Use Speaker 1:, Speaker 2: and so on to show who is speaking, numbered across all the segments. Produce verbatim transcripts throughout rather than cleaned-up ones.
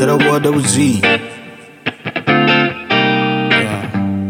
Speaker 1: to the boy double G. Yeah.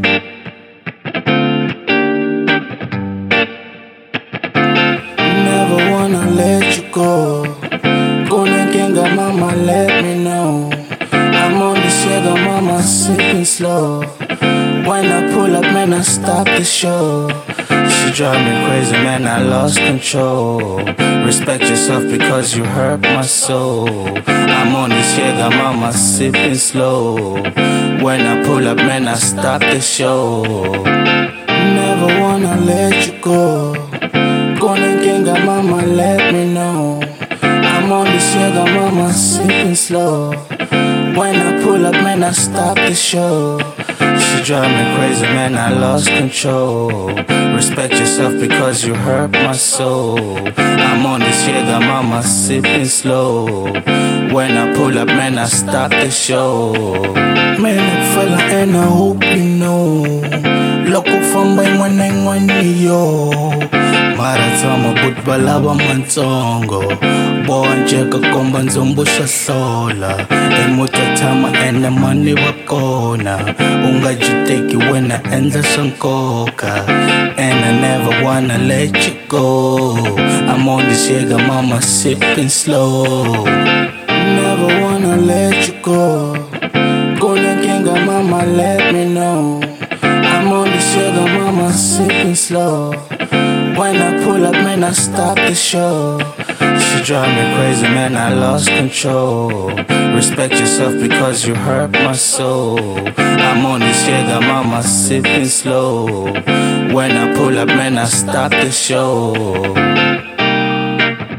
Speaker 1: Never wanna let you go. Kunenkinga mama, let me know. I'm on the sugar mama, sipping slow. When I pull up, man, I stop the show. She drive me crazy, man, I lost control. Respect yourself because you hurt my soul. I'm on this sugar mama, sipping slow. When I pull up, man, I stop the show. Never wanna let you go. Kunenkinga mama, let me know. I'm on this sugar mama, sipping slow. When I pull up, man, I stop the show. She drive me crazy, man, I lost control. Respect yourself because you hurt my soul. I'm on this sugar mama, sipping slow. When I pull up, man, I stop the show. Man, I fella and I hope you know. Loko famba ingwana ingwani yo. Maratama but balaba mantongo. Bonje kakomba nzombusha sola. Emutatama and the money wakona. Ungajiteki when I end the sankoka. And I never wanna let you go. I'm on this sugar mama, sipping slow. Never wanna let you go. Kunenkinga mama, let me know. I'm on this sugar mama, sipping slow. When I pull up, man, I stop the show. She drive me crazy, man, I lost control. Respect yourself because you hurt my soul. I'm on this sugar mama, sipping slow. When I pull up, man, I stop the show.